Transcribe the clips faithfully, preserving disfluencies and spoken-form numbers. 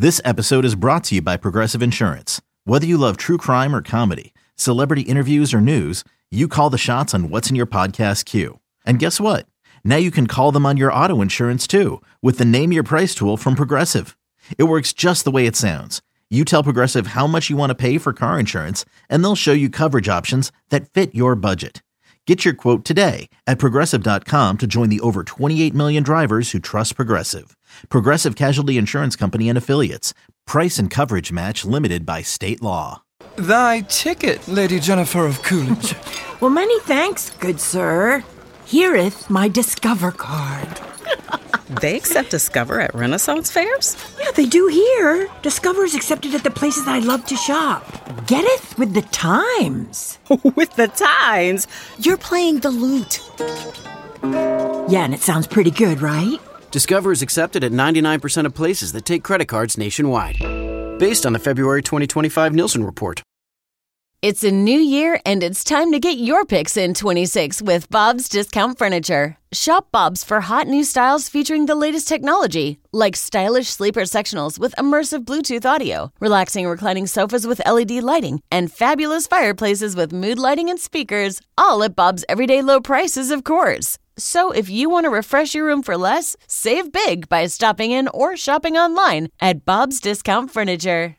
This episode is brought to you by Progressive Insurance. Whether you love true crime or comedy, celebrity interviews or news, you call the shots on what's in your podcast queue. And guess what? Now you can call them on your auto insurance too with the Name Your Price tool from Progressive. It works just the way it sounds. You tell Progressive how much you want to pay for car insurance, and they'll show you coverage options that fit your budget. Get your quote today at Progressive dot com to join the over twenty-eight million drivers who trust Progressive. Progressive Casualty Insurance Company and Affiliates. Price and coverage match limited by state law. Thy ticket, Lady Jennifer of Coolidge. Well, many thanks, good sir. Hereeth my Discover card. They accept Discover at Renaissance fairs? Yeah, they do here. Discover's accepted at the places I love to shop. Getteth with the times. With the times? You're playing the lute. Yeah, and it sounds pretty good, right? Discover is accepted at ninety-nine percent of places that take credit cards nationwide. Based on the February twenty twenty-five Nielsen report. It's a new year, and it's time to get your picks in twenty-six with Bob's Discount Furniture. Shop Bob's for hot new styles featuring the latest technology, like stylish sleeper sectionals with immersive Bluetooth audio, relaxing reclining sofas with L E D lighting, and fabulous fireplaces with mood lighting and speakers, all at Bob's everyday low prices, of course. So if you want to refresh your room for less, save big by stopping in or shopping online at Bob's Discount Furniture.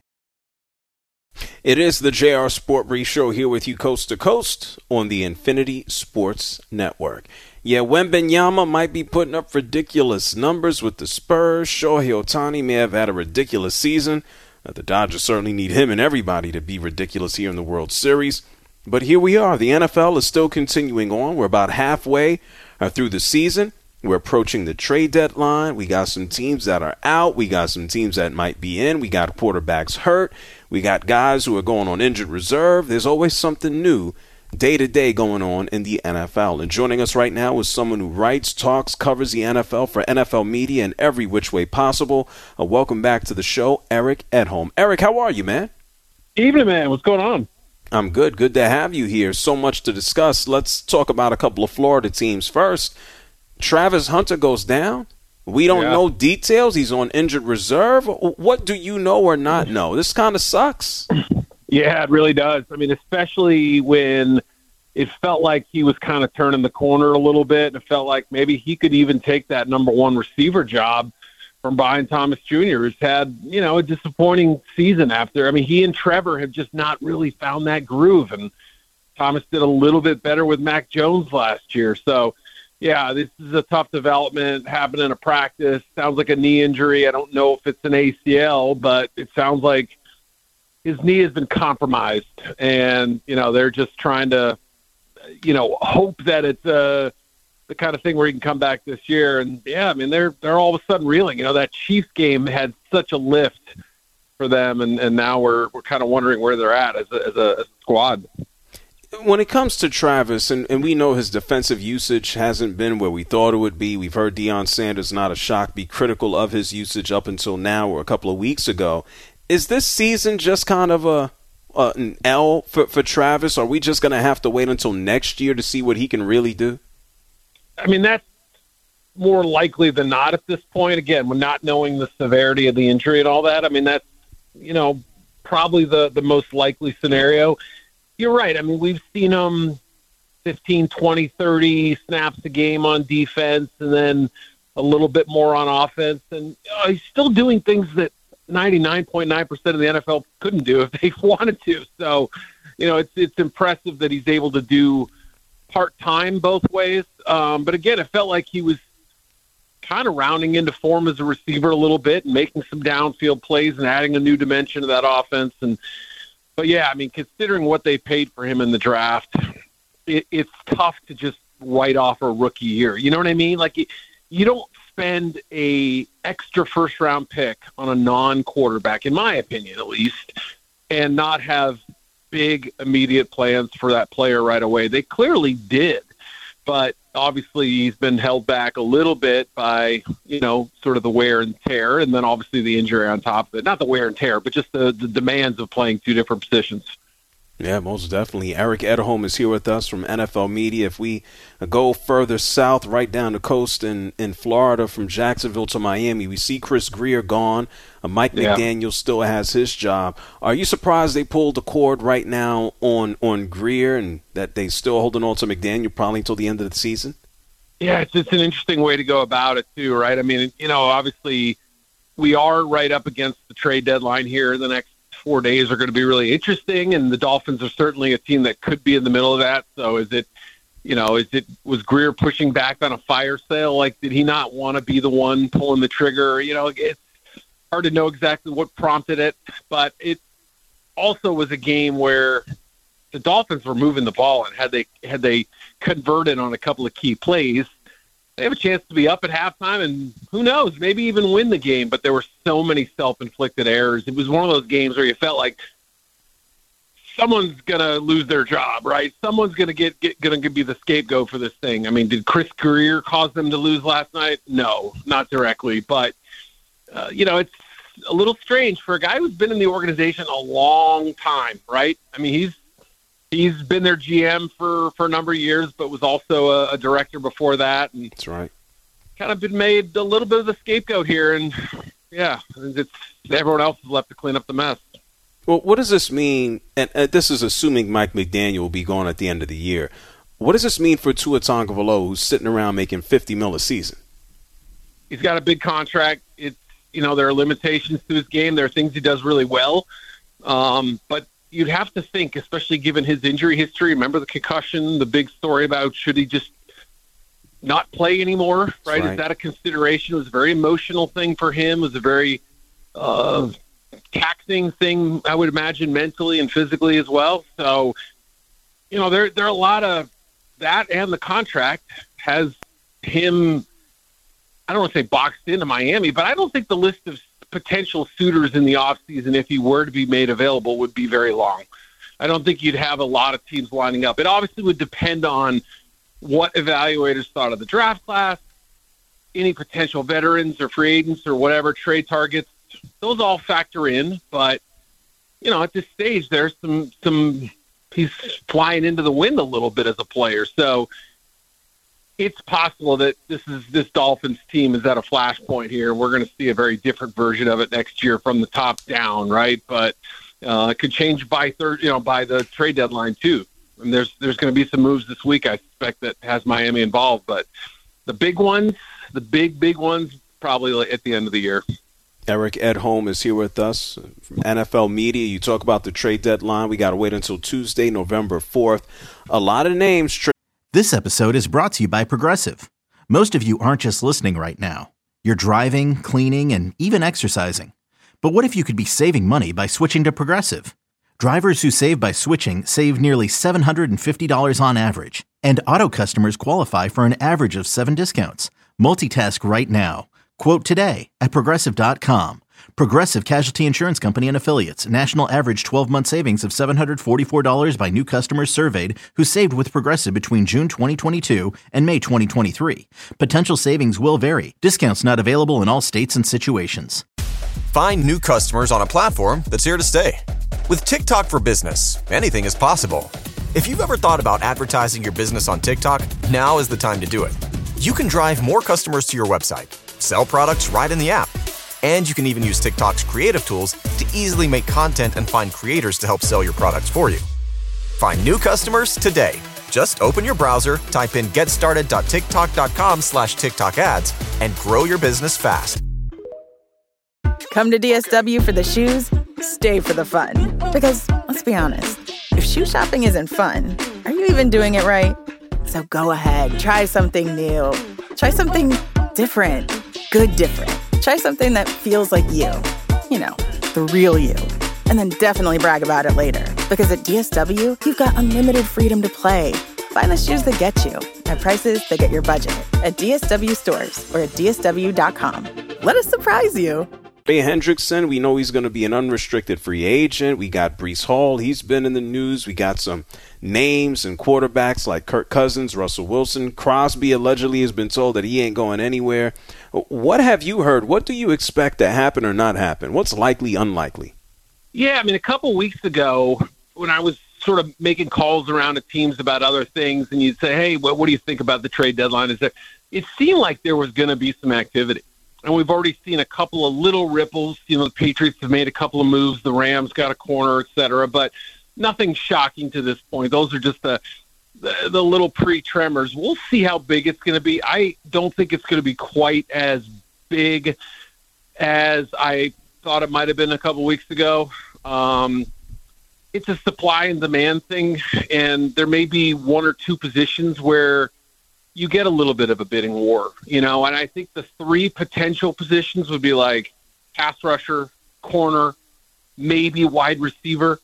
It is the J R Sport Brief Show here with you coast to coast on the Infinity Sports Network. Yeah, Wembanyama might be putting up ridiculous numbers with the Spurs. Shohei Ohtani may have had a ridiculous season. Uh, the Dodgers certainly need him and everybody to be ridiculous here in the World Series. But here we are. The N F L is still continuing on. We're about halfway uh, through the season. We're approaching the trade deadline. We got some teams that are out. We got some teams that might be in. We got quarterbacks hurt. We got guys who are going on injured reserve. There's always something new day to day going on in the N F L. And joining us right now is someone who writes, talks, covers the N F L for N F L Media in every which way possible. Uh, welcome back to the show, Eric Edholm. Eric, how are you, man? Evening, man. What's going on? I'm good. Good to have you here. So much to discuss. Let's talk about a couple of Florida teams first. Travis Hunter goes down. We don't yeah. know details. He's on injured reserve. What do you know or not know? This kind of sucks. Yeah, it really does. I mean, especially when it felt like he was kind of turning the corner a little bit. It felt like maybe he could even take that number one receiver job from Brian Thomas Junior, who's had, you know, a disappointing season after. I mean, he and Trevor have just not really found that groove. And Thomas did a little bit better with Mac Jones last year. So, yeah, this is a tough development, happened in a practice. Sounds like a knee injury. I don't know if it's an A C L, but it sounds like his knee has been compromised. And, you know, they're just trying to, you know, hope that it's uh, the kind of thing where he can come back this year. And, yeah, I mean, they're they're all of a sudden reeling. You know, that Chiefs game had such a lift for them, and, and now we're we're kind of wondering where they're at as a, as a, as a squad. When it comes to Travis, and, and we know his defensive usage hasn't been where we thought it would be. We've heard Deion Sanders, not a shock, be critical of his usage up until now or a couple of weeks ago. Is this season just kind of a uh, an L for, for Travis? Are we just going to have to wait until next year to see what he can really do? I mean, that's more likely than not at this point. Again, we're not knowing the severity of the injury and all that. I mean, that's, you know, probably the, the most likely scenario. You're right. I mean, we've seen him fifteen, twenty, thirty snaps a game on defense and then a little bit more on offense. And uh, he's still doing things that ninety-nine point nine percent of the N F L couldn't do if they wanted to. So, you know, it's it's impressive that he's able to do part-time both ways. Um, but, again, it felt like he was kind of rounding into form as a receiver a little bit and making some downfield plays and adding a new dimension to that offense. And But, yeah, I mean, considering what they paid for him in the draft, it, it's tough to just write off a rookie year. You know what I mean? Like, you, you don't spend a extra first-round pick on a non-quarterback, in my opinion at least, and not have big immediate plans for that player right away. They clearly did, but obviously he's been held back a little bit by, you know, sort of the wear and tear, and then obviously the injury on top of it. Not the wear and tear, but just the, the demands of playing two different positions. Yeah, most definitely. Eric Edholm is here with us from N F L Media. If we go further south, right down the coast in, in Florida, from Jacksonville to Miami, we see Chris Grier gone. Uh, Mike yeah. McDaniel still has his job. Are you surprised they pulled the cord right now on, on Grier and that they still holding on to McDaniel probably until the end of the season? Yeah, it's just an interesting way to go about it too, right? I mean, you know, obviously we are right up against the trade deadline here. The next four days are going to be really interesting, and the Dolphins are certainly a team that could be in the middle of that. So is it, you know, is it, was Grier pushing back on a fire sale? Like, did he not want to be the one pulling the trigger? You know, it's hard to know exactly what prompted it, but it also was a game where the Dolphins were moving the ball, and had they, had they converted on a couple of key plays, they have a chance to be up at halftime and who knows, maybe even win the game. But there were so many self-inflicted errors. It was one of those games where you felt like someone's going to lose their job, right? Someone's going to get, get going to be the scapegoat for this thing. I mean, did Chris Grier cause them to lose last night? No, not directly. But, uh, you know, it's a little strange for a guy who's been in the organization a long time, right? I mean, he's, He's been their G M for, for a number of years, but was also a, a director before that. And that's right. Kind of been made a little bit of the scapegoat here. And, yeah, it's everyone else is left to clean up the mess. Well, what does this mean? And, and this is assuming Mike McDaniel will be gone at the end of the year. What does this mean for Tua Tagovailoa, who's sitting around making fifty mil a season? He's got a big contract. It's, you know, there are limitations to his game. There are things he does really well. Um, but you'd have to think, especially given his injury history, remember the concussion, the big story about should he just not play anymore, right? right. Is that a consideration? It was a very emotional thing for him. It was a very uh, taxing thing, I would imagine, mentally and physically as well. So, you know, there, there are a lot of that, and the contract has him, I don't want to say boxed into Miami, but I don't think the list of potential suitors in the offseason, if he were to be made available, would be very long. I don't think you'd have a lot of teams lining up. It obviously would depend on what evaluators thought of the draft class, any potential veterans or free agents or whatever, trade targets. Those all factor in. But, you know, at this stage, there's some, some he's flying into the wind a little bit as a player. So it's possible that this is this Dolphins team is at a flashpoint here. We're going to see a very different version of it next year from the top down, right? But uh, it could change by third, you know, by the trade deadline too. And there's there's going to be some moves this week, I suspect, that has Miami involved. But the big ones, the big big ones, probably at the end of the year. Eric Edholm is here with us from N F L Media. You talk about the trade deadline. We got to wait until Tuesday, November fourth. A lot of names. Tra- This episode is brought to you by Progressive. Most of you aren't just listening right now. You're driving, cleaning, and even exercising. But what if you could be saving money by switching to Progressive? Drivers who save by switching save nearly seven hundred fifty dollars on average. And auto customers qualify for an average of seven discounts. Multitask right now. Quote today at Progressive dot com. Progressive Casualty Insurance Company and Affiliates. National average twelve-month savings of seven hundred forty-four dollars by new customers surveyed who saved with Progressive between June twenty twenty-two and May twenty twenty-three. Potential savings will vary. Discounts not available in all states and situations. Find new customers on a platform that's here to stay. With TikTok for Business, anything is possible. If you've ever thought about advertising your business on TikTok, now is the time to do it. You can drive more customers to your website, sell products right in the app, and you can even use TikTok's creative tools to easily make content and find creators to help sell your products for you. Find new customers today. Just open your browser, type in getstarted.tiktok.com slash TikTok ads, and grow your business fast. Come to D S W for the shoes, stay for the fun. Because, let's be honest, if shoe shopping isn't fun, are you even doing it right? So go ahead, try something new. Try something different. Good different. Try something that feels like you. You know, the real you. And then definitely brag about it later. Because at D S W, you've got unlimited freedom to play. Find the shoes that get you at prices that get your budget. At D S W stores or at D S W dot com. Let us surprise you. Trey Hendrickson, we know he's going to be an unrestricted free agent. We got Breece Hall. He's been in the news. We got some names and quarterbacks like Kirk Cousins, Russell Wilson. Crosby allegedly has been told that he ain't going anywhere. What have you heard? What do you expect to happen or not happen? What's likely, unlikely? Yeah, I mean, a couple weeks ago when I was sort of making calls around at teams about other things, and you'd say, hey, what, what do you think about the trade deadline? Is there, it seemed like there was going to be some activity. And we've already seen a couple of little ripples. You know, the Patriots have made a couple of moves. The Rams got a corner, et cetera. But nothing shocking to this point. Those are just the, the, the little pre-tremors. We'll see how big it's going to be. I don't think it's going to be quite as big as I thought it might have been a couple weeks ago. Um, it's a supply and demand thing, and there may be one or two positions where you get a little bit of a bidding war, you know, and I think the three potential positions would be like pass rusher, corner, maybe wide receiver.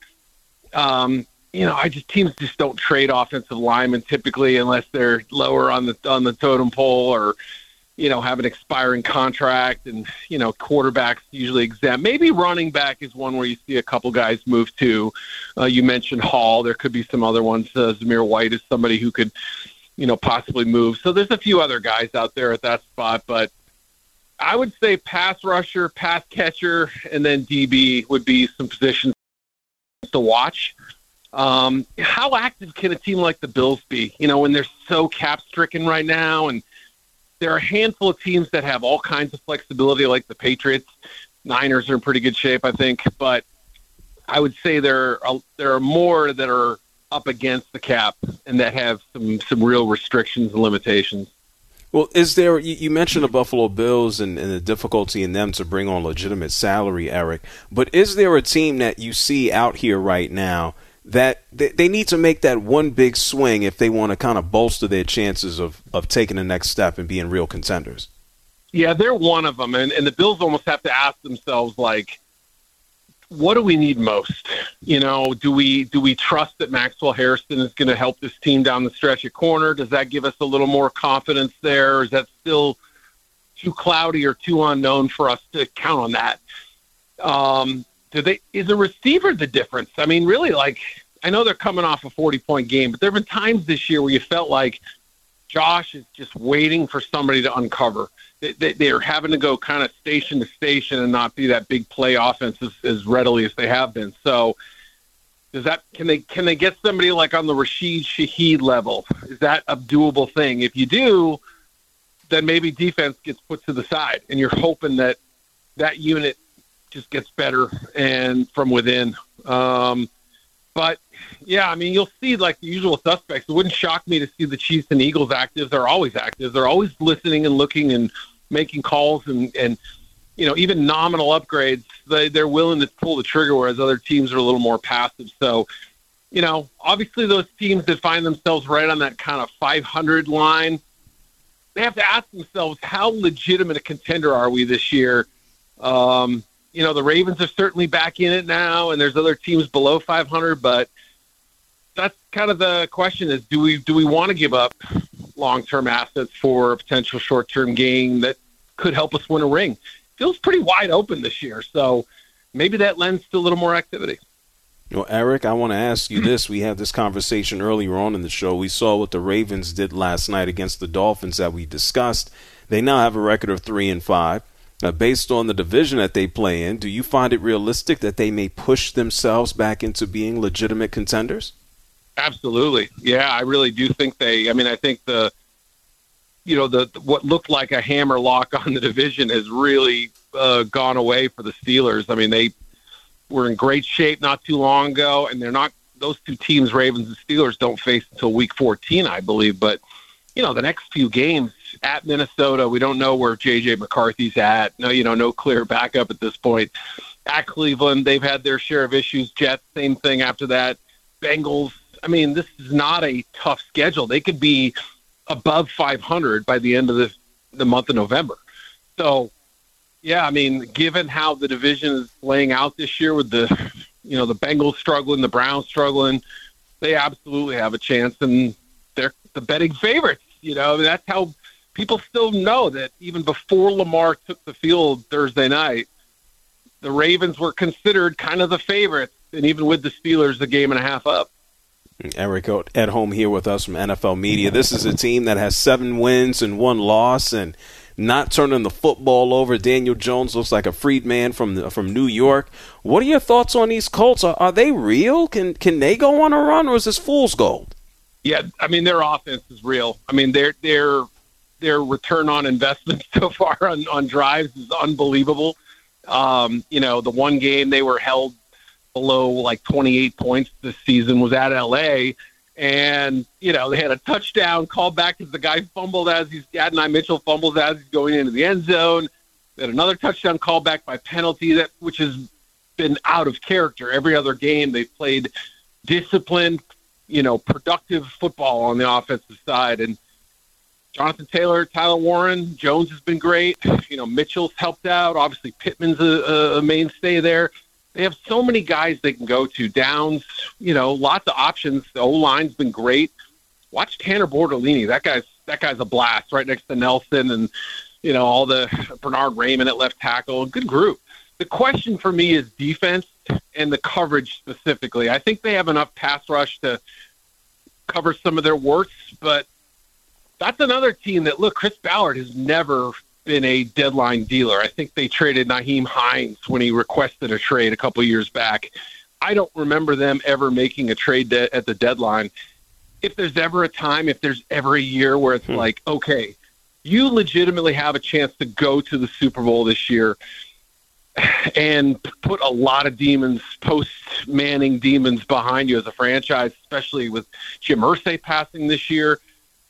Um, you know, I just teams just don't trade offensive linemen typically unless they're lower on the on the totem pole or, you know, have an expiring contract, and, you know, quarterbacks usually exempt. Maybe running back is one where you see a couple guys move to. Uh, you mentioned Hall. There could be some other ones. Uh, Zamir White is somebody who could, you know, possibly move. So there's a few other guys out there at that spot, but I would say pass rusher, pass catcher, and then D B would be some positions to watch. Um, how active can a team like the Bills be, you know, when they're so cap-stricken right now? And there are a handful of teams that have all kinds of flexibility, like the Patriots. Niners are in pretty good shape, I think. But I would say there are, there are more that are up against the cap and that have some, some real restrictions and limitations. Well, is there, you mentioned the Buffalo Bills and, and the difficulty in them to bring on legitimate salary, Eric, but is there a team that you see out here right now that they, they need to make that one big swing if they want to kind of bolster their chances of, of taking the next step and being real contenders? Yeah, they're one of them. And, and the Bills almost have to ask themselves, like, what do we need most? You know, do we do we trust that Maxwell Harrison is going to help this team down the stretch at corner? Does that give us a little more confidence there? Or is that still too cloudy or too unknown for us to count on that? Um, do they is a receiver the difference? I mean, really, like, I know they're coming off a forty-point game, but there have been times this year where you felt like Josh is just waiting for somebody to uncover. They, they, they're having to go kind of station to station and not be that big play offense as, as readily as they have been. So does that, can they, can they get somebody like on the Rashid Shaheed level? Is that a doable thing? If you do, then maybe defense gets put to the side and you're hoping that that unit just gets better and from within. Um, but yeah, I mean, you'll see like the usual suspects. It wouldn't shock me to see the Chiefs and Eagles active. They're always active. They're always listening and looking and making calls and, and you know, even nominal upgrades. They, they're willing to pull the trigger, whereas other teams are a little more passive. So, you know, obviously those teams that find themselves right on that kind of five hundred line, they have to ask themselves, how legitimate a contender are we this year? Um, you know, the Ravens are certainly back in it now, and there's other teams below five hundred, but that's kind of the question is, do we do we want to give up long-term assets for a potential short-term gain that could help us win a ring? Feels pretty wide open this year, so maybe that lends to a little more activity. Well, Eric, I want to ask you this. We had this conversation earlier on in the show. We saw what the Ravens did last night against the Dolphins that we discussed. They now have a record of three and five. Uh, based on the division that they play in, do you find it realistic that they may push themselves back into being legitimate contenders? Absolutely. Yeah, I really do think they, I mean, I think the, you know, the, what looked like a hammer lock on the division has really uh, gone away for the Steelers. I mean, they were in great shape not too long ago, and they're not, those two teams, Ravens and Steelers, don't face until week fourteen, I believe. But, you know, the next few games at Minnesota, we don't know where J J McCarthy's at. No, you know, no clear backup at this point. At Cleveland, they've had their share of issues. Jets, same thing after that. Bengals, I mean, this is not a tough schedule. They could be above five hundred by the end of the, the month of November. So, yeah, I mean, given how the division is laying out this year with the, you know, the Bengals struggling, the Browns struggling, they absolutely have a chance, and they're the betting favorites. You know, I mean, that's how people still know that even before Lamar took the field Thursday night, the Ravens were considered kind of the favorites, and even with the Steelers a game and a half up. Eric at home here with us from N F L Media. This is a team that has seven wins and one loss, and not turning the football over. Daniel Jones looks like a freedman from the, from New York. What are your thoughts on these Colts? Are, are they real? Can can they go on a run, or is this fool's gold? Yeah, I mean, their offense is real. I mean, their their their return on investment so far on, on drives is unbelievable. Um, you know, the one game they were held below like twenty-eight points this season was at L A, and, you know, they had a touchdown called back because the guy fumbled as he's, Adonai Mitchell fumbles as he's going into the end zone. They had another touchdown called back by penalty, that which has been out of character. Every other game they've played disciplined, you know, productive football on the offensive side. And Jonathan Taylor, Tyler Warren, Jones has been great. You know, Mitchell's helped out. Obviously, Pittman's a, a mainstay there. They have so many guys they can go to. Downs, you know, lots of options. The O-line's been great. Watch Tanner Bortolini. That guy's that guy's a blast right next to Nelson and, you know, all the Bernard Raymond at left tackle. Good group. The question for me is defense and the coverage specifically. I think they have enough pass rush to cover some of their warts, but that's another team that, look, Chris Ballard has never been a deadline dealer. I think they traded Nyheim Hines when he requested a trade a couple of years back. I don't remember them ever making a trade de- at the deadline. If there's ever a time, if there's ever a year where it's hmm. like, okay, you legitimately have a chance to go to the Super Bowl this year and put a lot of demons, post-Manning demons behind you as a franchise, especially with Jim Irsay passing this year.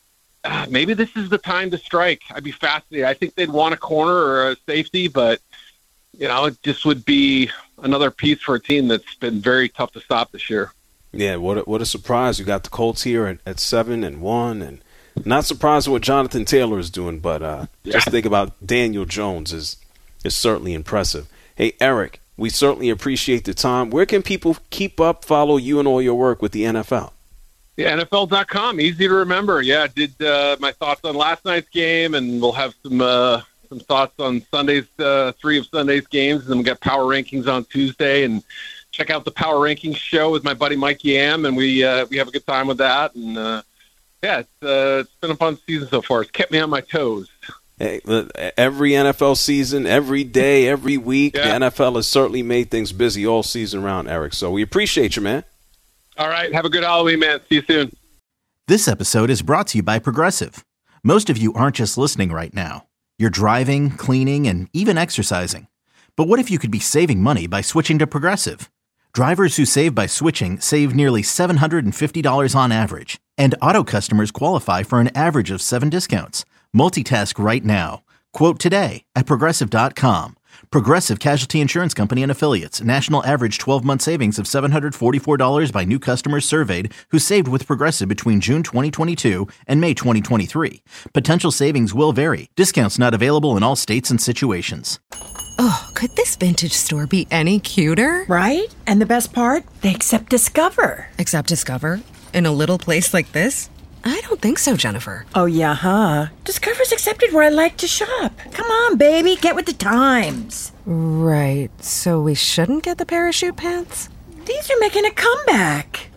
Uh, maybe this is the time to strike. I'd be fascinated. I think they'd want a corner or a safety, but, you know, it just would be another piece for a team that's been very tough to stop this year. Yeah, what a, what a surprise. You got the Colts here at, at seven and one, and not surprised with what Jonathan Taylor is doing, but uh, yeah. just think about Daniel Jones is is certainly impressive. Hey, Eric, we certainly appreciate the time. Where can people keep up, follow you and all your work with the N F L? Yeah, N F L dot com, easy to remember. Yeah, I did uh, my thoughts on last night's game, and we'll have some uh, some thoughts on Sunday's uh, three of Sunday's games, and then we'll get power rankings on Tuesday, and check out the power rankings show with my buddy Mike Yam, and we uh, we have a good time with that. And uh, yeah, it's uh, it's been a fun season so far. It's kept me on my toes. Hey, every N F L season, every day, every week, yeah. the N F L has certainly made things busy all season round, Eric. So we appreciate you, man. All right. Have a good Halloween, man. See you soon. This episode is brought to you by Progressive. Most of you aren't just listening right now. You're driving, cleaning, and even exercising. But what if you could be saving money by switching to Progressive? Drivers who save by switching save nearly seven hundred fifty dollars on average. And auto customers qualify for an average of seven discounts. Multitask right now. Quote today at Progressive dot com. Progressive Casualty Insurance Company and Affiliates. National average twelve-month savings of seven hundred forty-four dollars by new customers surveyed who saved with Progressive between June twenty twenty-two and May twenty twenty-three. Potential savings will vary. Discounts not available in all states and situations. Oh, could this vintage store be any cuter? Right? And the best part? They accept Discover. Accept Discover? In a little place like this? I don't think so, Jennifer. Oh, yeah, huh? Discover's accepted where I like to shop. Come on, baby, get with the times. Right, so we shouldn't get the parachute pants? These are making a comeback.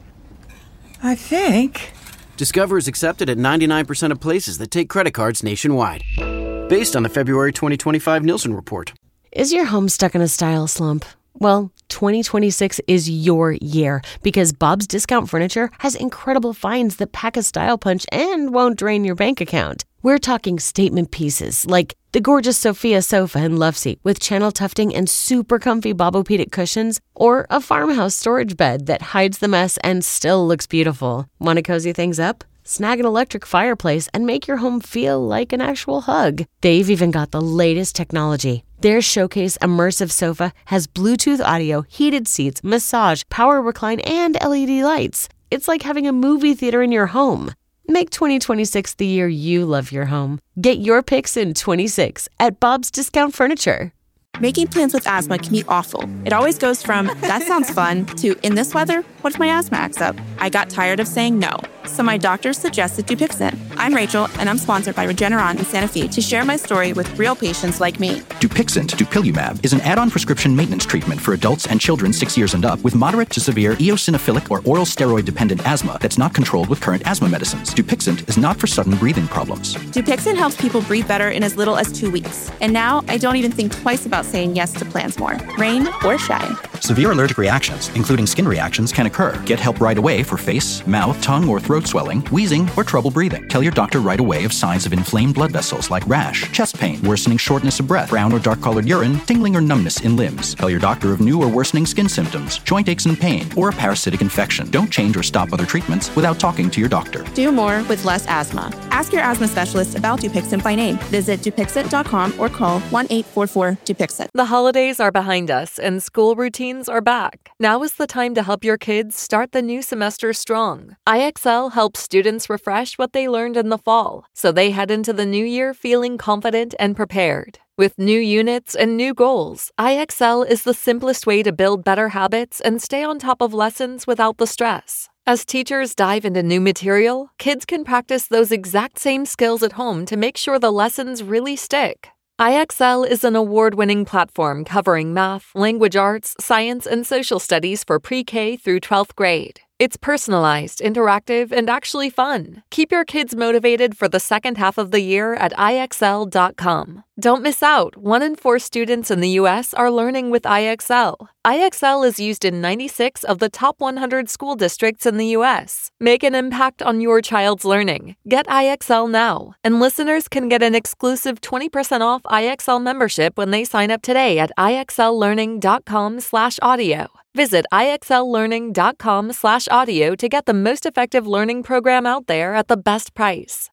I think. Discover is accepted at ninety-nine percent of places that take credit cards nationwide. Based on the February twenty twenty-five Nielsen report. Is your home stuck in a style slump? Well, twenty twenty-six is your year because Bob's Discount Furniture has incredible finds that pack a style punch and won't drain your bank account. We're talking statement pieces like the gorgeous Sophia sofa and love seat with channel tufting and super comfy Bobopedic cushions, or a farmhouse storage bed that hides the mess and still looks beautiful. Want to cozy things up? Snag an electric fireplace and make your home feel like an actual hug. They've even got the latest technology. Their Showcase Immersive Sofa has Bluetooth audio, heated seats, massage, power recline, and L E D lights. It's like having a movie theater in your home. Make twenty twenty-six the year you love your home. Get your picks in twenty-six at Bob's Discount Furniture. Making plans with asthma can be awful. It always goes from, that sounds fun, to, in this weather, what if my asthma acts up? I got tired of saying no, so my doctor suggested Dupixent. I'm Rachel, and I'm sponsored by Regeneron in Santa Fe to share my story with real patients like me. Dupixent, dupilumab, is an add-on prescription maintenance treatment for adults and children six years and up with moderate to severe eosinophilic or oral steroid-dependent asthma that's not controlled with current asthma medicines. Dupixent is not for sudden breathing problems. Dupixent helps people breathe better in as little as two weeks. And now I don't even think twice about saying yes to plans more, rain or shine. Severe allergic reactions, including skin reactions, can occur. Get help right away for face, mouth, tongue, or throat swelling, wheezing, or trouble breathing. Tell your doctor right away of signs of inflamed blood vessels like rash, chest pain, worsening shortness of breath, brown or dark-colored urine, tingling or numbness in limbs. Tell your doctor of new or worsening skin symptoms, joint aches and pain, or a parasitic infection. Don't change or stop other treatments without talking to your doctor. Do more with less asthma. Ask your asthma specialist about Dupixent by name. Visit Dupixent dot com or call one eight four four Dupixent. The holidays are behind us and school routines are back. Now is the time to help your kids start the new semester strong. I X L helps students refresh what they learned in the fall, so they head into the new year feeling confident and prepared. With new units and new goals, I X L is the simplest way to build better habits and stay on top of lessons without the stress. As teachers dive into new material, kids can practice those exact same skills at home to make sure the lessons really stick. I X L is an award-winning platform covering math, language arts, science, and social studies for pre-K through twelfth grade. It's personalized, interactive, and actually fun. Keep your kids motivated for the second half of the year at I X L dot com. Don't miss out. One in four students in the U S are learning with I X L. I X L is used in ninety-six of the top one hundred school districts in the U S. Make an impact on your child's learning. Get I X L now. And listeners can get an exclusive twenty percent off I X L membership when they sign up today at I X L learning dot com slash audio. Visit I X L learning dot com slash audio to get the most effective learning program out there at the best price.